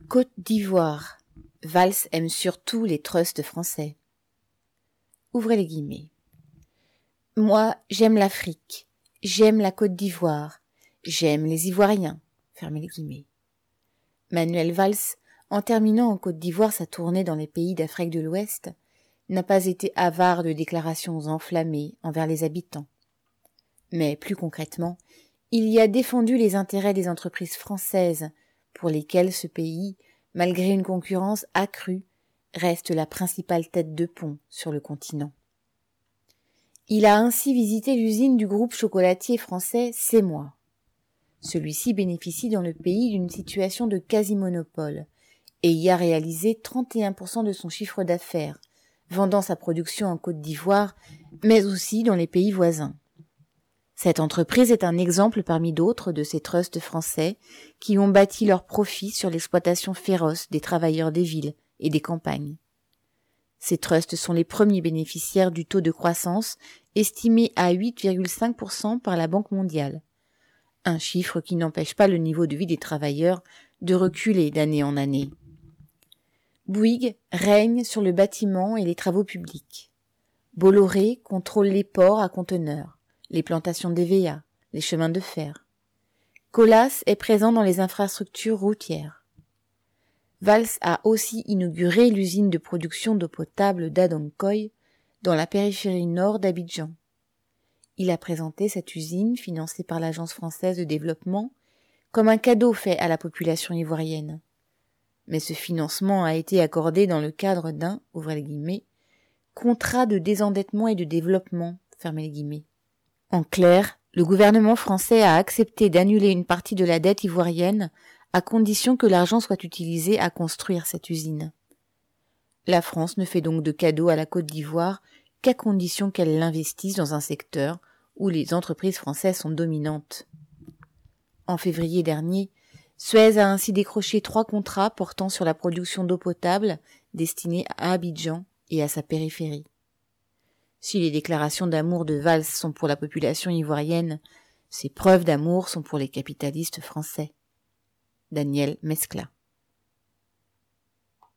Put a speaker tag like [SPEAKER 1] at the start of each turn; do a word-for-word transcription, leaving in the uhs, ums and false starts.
[SPEAKER 1] Côte d'Ivoire. Valls aime surtout les trusts français. Ouvrez les guillemets. Moi, j'aime l'Afrique. J'aime la Côte d'Ivoire. J'aime les Ivoiriens. Fermez les guillemets. Manuel Valls, en terminant en Côte d'Ivoire sa tournée dans les pays d'Afrique de l'Ouest, n'a pas été avare de déclarations enflammées envers les habitants. Mais plus concrètement, il y a défendu les intérêts des entreprises françaises, pour lesquelles ce pays, malgré une concurrence accrue, reste la principale tête de pont sur le continent. Il a ainsi visité l'usine du groupe chocolatier français C'est Moi. Celui-ci bénéficie dans le pays d'une situation de quasi-monopole et y a réalisé trente et un pour cent de son chiffre d'affaires, vendant sa production en Côte d'Ivoire, mais aussi dans les pays voisins. Cette entreprise est un exemple parmi d'autres de ces trusts français qui ont bâti leur profit sur l'exploitation féroce des travailleurs des villes et des campagnes. Ces trusts sont les premiers bénéficiaires du taux de croissance estimé à huit virgule cinq pour cent par la Banque mondiale, un chiffre qui n'empêche pas le niveau de vie des travailleurs de reculer d'année en année. Bouygues règne sur le bâtiment et les travaux publics. Bolloré contrôle les ports à conteneurs, les plantations d'E V A, les chemins de fer. Colas est présent dans les infrastructures routières. Valls a aussi inauguré l'usine de production d'eau potable d'Adonkoy dans la périphérie nord d'Abidjan. Il a présenté cette usine, financée par l'Agence française de développement, comme un cadeau fait à la population ivoirienne. Mais ce financement a été accordé dans le cadre d'un, ouvrez les guillemets, contrat de désendettement et de développement, fermez les guillemets. En clair, le gouvernement français a accepté d'annuler une partie de la dette ivoirienne à condition que l'argent soit utilisé à construire cette usine. La France ne fait donc de cadeau à la Côte d'Ivoire qu'à condition qu'elle l'investisse dans un secteur où les entreprises françaises sont dominantes. En février dernier, Suez a ainsi décroché trois contrats portant sur la production d'eau potable destinée à Abidjan et à sa périphérie. Si les déclarations d'amour de Valls sont pour la population ivoirienne, ces preuves d'amour sont pour les capitalistes français. Daniel Mescla.